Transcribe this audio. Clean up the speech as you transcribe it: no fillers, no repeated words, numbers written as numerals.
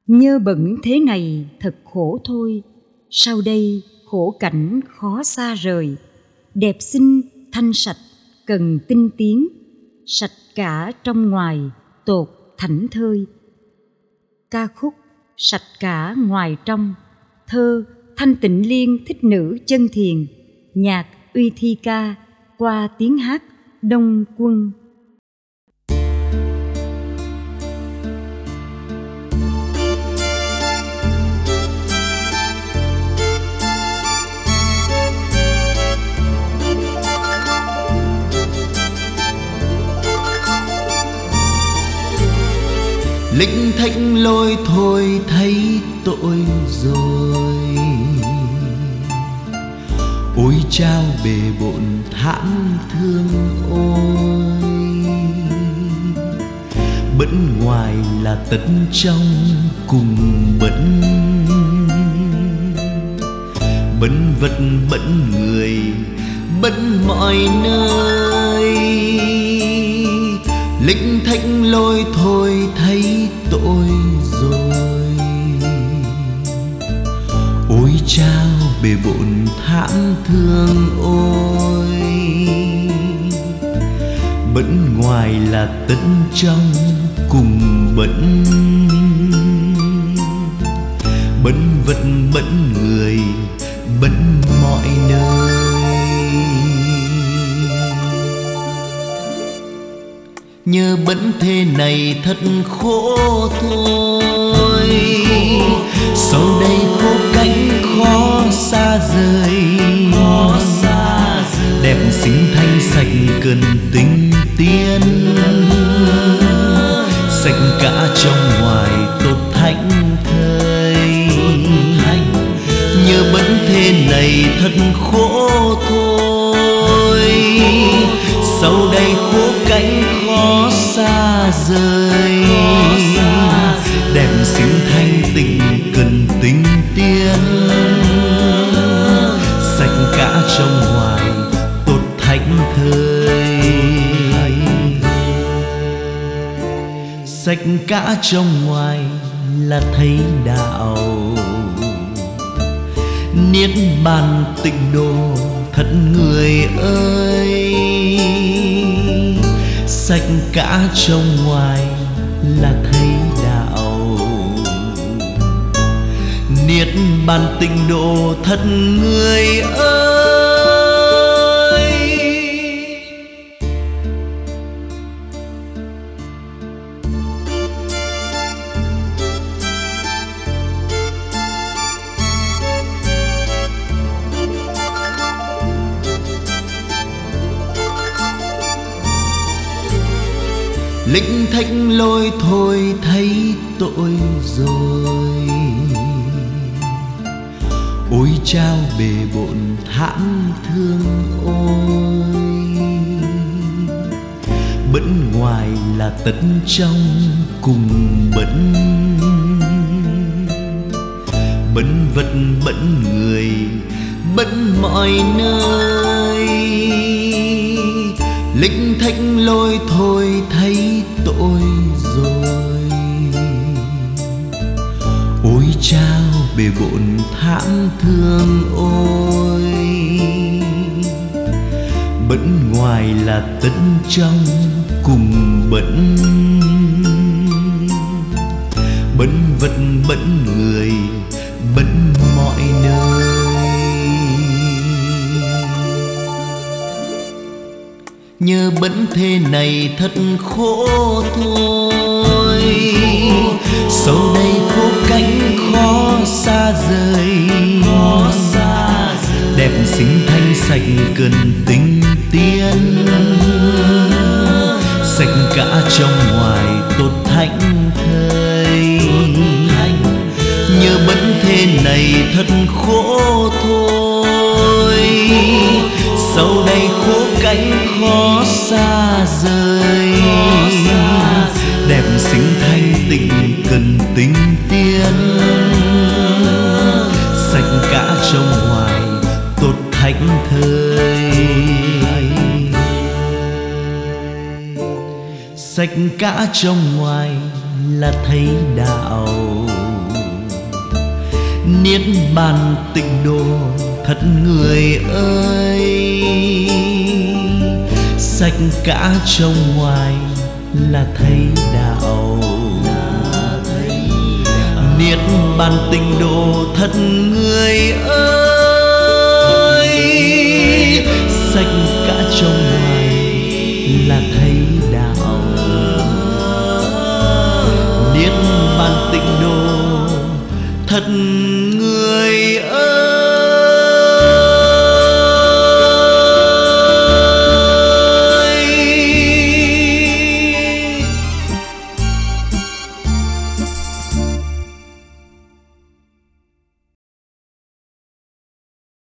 Nhơ bận thế này thật khổ thôi, sau đây khổ cảnh khó xa rời. Đẹp xinh thanh sạch cần tinh tiến, sạch cả trong ngoài tột thảnh thơi. Ca khúc Sạch cả ngoài trong, thơ Thanh Tịnh Liên thích nữ chân thiền, nhạc Uy Thi Ca qua tiếng hát Đông Quân. Lĩnh thách lôi thôi thấy tội rồi, ôi trao bề bộn thảm thương ôi. Bẫn ngoài là tất trong cùng bẫn, bẫn vật bẫn người bẫn mọi nơi. Lĩnh thách lôi thôi thấy tội rồi, ôi trao bề bộn thảm thương ôi. Bẫn ngoài là tất trong cùng bẫn, bẫn vật bẫn người bẫn mọi nơi. Nhớ bẫn thế này thật khổ thôi, sau đây khổ cánh khó xa rời. Đẹp xinh thanh sạch cần tinh tiến, sạch cả trong ngoài tốt thánh thơi. Nhớ bẫn thế này thật khổ thôi, sau đây khổ cánh khó xa rời. Đẹp xinh thanh tịnh cần tinh tiến, sạch cả trong ngoài tốt thánh thơi. Sạch cả trong ngoài là thấy đạo, niết bàn tịnh độ thật người ơi. Sạch cả trong ngoài là thấy đạo, niết bàn tịnh độ thật người ơi. Lĩnh thách lôi thôi thấy tội rồi, ôi trao bề bộn thảm thương ôi. Bẫn ngoài là tất trong cùng bẫn, bẫn vật bẫn người bẫn mọi nơi. Lĩnh thách lôi thôi thấy tội rồi, ôi trao bề bộn thảm thương ôi. Bẫn ngoài là tất trong cùng bẫn, bẫn vật bẫn người bẫn mọi nơi. Nhớ bẫn thế này thật khổ thôi, sau đây khổ cánh khó xa rời. Đẹp xinh thanh sạch cần tinh tiến, sạch cả trong ngoài tốt thánh thơi. Nhớ bẫn thế này thật khổ thôi, sau đây khổ cánh khó xa rời. Đẹp xinh thanh tịnh cần tinh tiến, sạch cả trong ngoài tốt thánh thơi. Sạch cả trong ngoài là thấy đạo, niết bàn tịnh độ thật người ơi. Sạch cả trong ngoài là thấy đạo, niết bàn tịnh độ thật người ơi. Sạch cả trong ngoài là thấy đạo, niết bàn tịnh độ thật